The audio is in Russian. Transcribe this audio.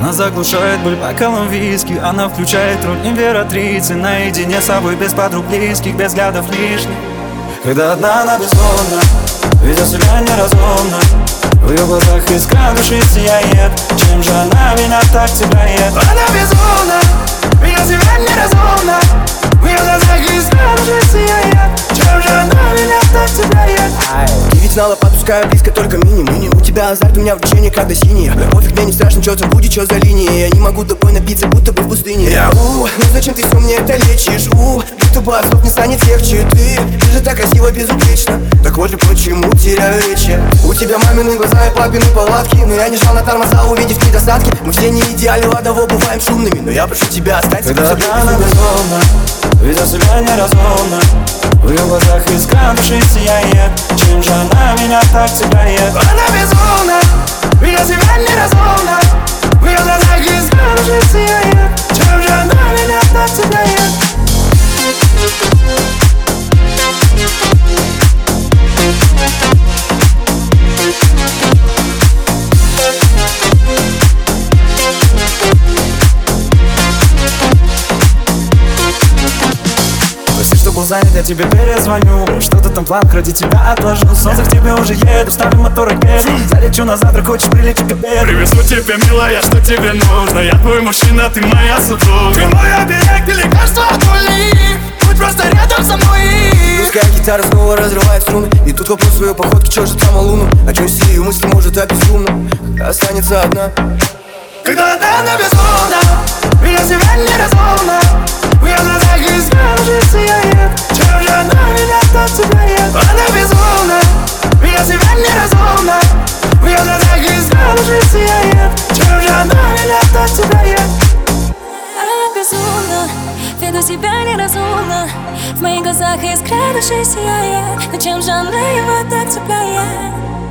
Она заглушает боль бокалом виски. Она включает роль императрицы. Наедине с собой, без подруг близких, без взглядов лишних. Когда одна она безумна, ведет себя неразумно. В ее глазах искра души сияет. Чем же она меня так цепляет? Она безумна, ведет себя неразумно. В ее глазах искра души сияет. Чем же она меня так цепляет? Ты ведь знала, подпускаю близко только мини. У тебя азарт, у меня влечение, когда синее. Пофиг, мне не страшно, что там будет, что за линия. Я не могу тобой напиться, будто бы в пустыне. Ну зачем ты все мне это лечишь? Будто бы от слов не станет легче. Ты же так красиво, безупречно. Так вот же почему теряю речи. У тебя мамины глаза и папины палатки. Но я не жал на тормоза, увидев недостатки. Мы все не идеальны, ладово бываем шумными. Но я прошу тебя, оставь когда она безумна, ведет себя неразумно. В ее глазах искра души сияет. Чем же она меня так цепляет? Она безумна, ведет себя неразумно. В ее глазах искра души сияет. Чем же она меня так цепляет? Что был занят, я тебе перезвоню. Что-то там план, ради тебя отложил. Солнце к тебе уже еду, ставим мотор и педу. Залечу на завтра, хочешь прилечь к обеду. Привезу тебя, милая, что тебе нужно? Я твой мужчина, ты моя супруга. Ты мой оберег, ты лекарство от боли. Будь просто рядом со мной. Пускай гитара снова разрывает струны. И тут вопрос своей походки, чё же там луну? О чем все ее мысли, может, так безумно останется одна. Когда она безумна, ведет себя неразумно. В ее глазах искра души сияет. Чем же она меня так цепляет? Она безумна, ведет себя неразумно. В ее глазах искра души сияет. Чем же она меня так цепляет? Она безумна, веду себя неразумно. В моих глазах искра души сияет. Но чем же она его так цепляет?